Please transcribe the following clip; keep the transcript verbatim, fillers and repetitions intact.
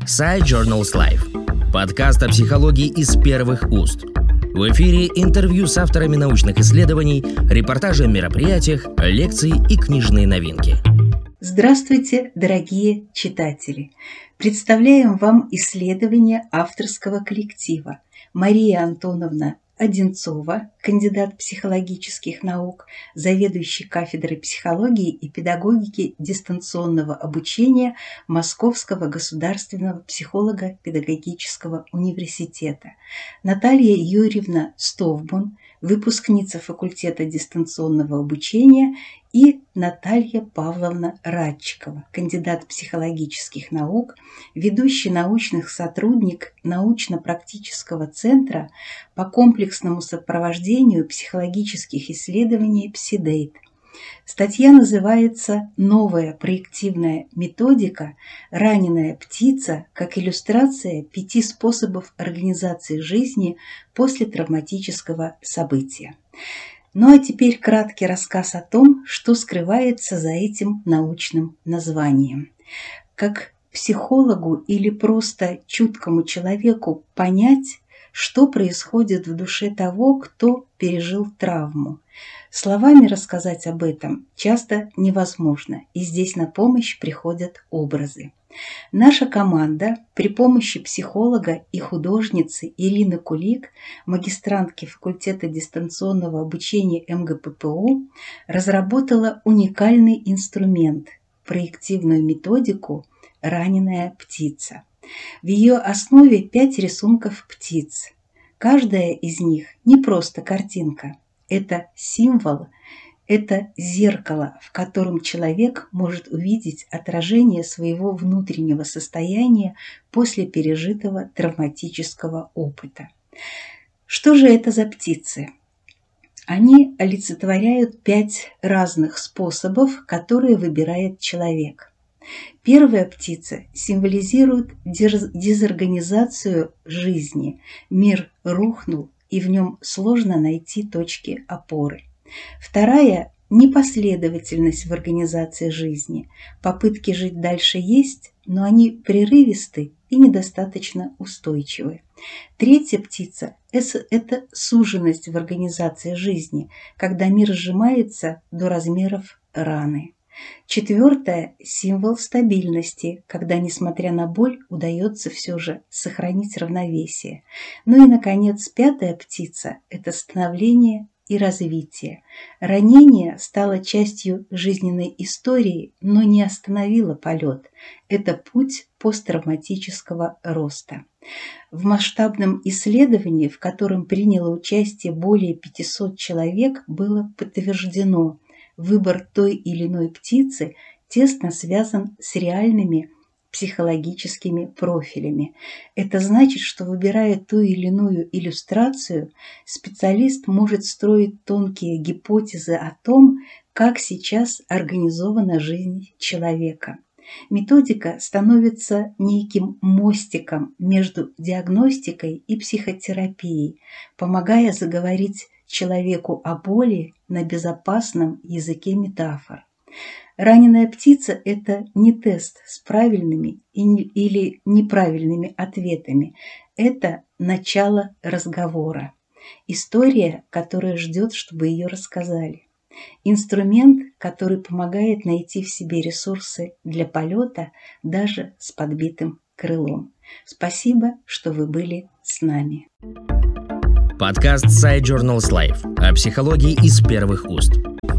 Sci Journals Life. Подкаст о психологии из первых уст. В эфире интервью с авторами научных исследований, репортажи о мероприятиях, лекции и книжные новинки. Здравствуйте, дорогие читатели! Представляем вам исследование авторского коллектива. Мария Антоновна Одинцова, кандидат психологических наук, заведующий кафедрой психологии и педагогики дистанционного обучения Московского государственного психолого-педагогического университета, Наталья Юрьевна Стовбун, выпускница факультета дистанционного обучения, и Наталья Павловна Радчикова, кандидат психологических наук, ведущий научный сотрудник научно-практического центра по комплексному сопровождению психологических исследований «Псидейт». Статья называется «Новая проективная методика. Раненая птица как иллюстрация пяти способов организации жизни после травматического события». Ну а теперь краткий рассказ о том, что скрывается за этим научным названием. Как психологу или просто чуткому человеку понять, что происходит в душе того, кто пережил травму. Словами рассказать об этом часто невозможно, и здесь на помощь приходят образы. Наша команда при помощи психолога и художницы Ирины Кулик, магистрантки факультета дистанционного обучения эм гэ пэ пэ у, разработала уникальный инструмент – проективную методику «Раненая птица». В ее основе пять рисунков птиц. Каждая из них не просто картинка. Это символ, это зеркало, в котором человек может увидеть отражение своего внутреннего состояния после пережитого травматического опыта. Что же это за птицы? Они олицетворяют пять разных способов, которые выбирает человек. Первая птица символизирует дезорганизацию жизни. Мир рухнул, и в нем сложно найти точки опоры. Вторая – непоследовательность в организации жизни. Попытки жить дальше есть, но они прерывисты и недостаточно устойчивы. Третья птица – это суженность в организации жизни, когда мир сжимается до размеров раны. Четвертое – символ стабильности, когда, несмотря на боль, удается все же сохранить равновесие. Ну и, наконец, пятая птица – это становление и развитие. Ранение стало частью жизненной истории, но не остановило полет. Это путь посттравматического роста. В масштабном исследовании, в котором приняло участие более пятисот человек, было подтверждено, выбор той или иной птицы тесно связан с реальными психологическими профилями. Это значит, что, выбирая ту или иную иллюстрацию, специалист может строить тонкие гипотезы о том, как сейчас организована жизнь человека. Методика становится неким мостиком между диагностикой и психотерапией, помогая заговорить человеку о боли на безопасном языке метафор. Раненая птица – это не тест с правильными или неправильными ответами. Это начало разговора. История, которая ждет, чтобы ее рассказали. Инструмент, который помогает найти в себе ресурсы для полета даже с подбитым крылом. Спасибо, что вы были с нами. Подкаст Sci Journals Life о психологии из первых уст.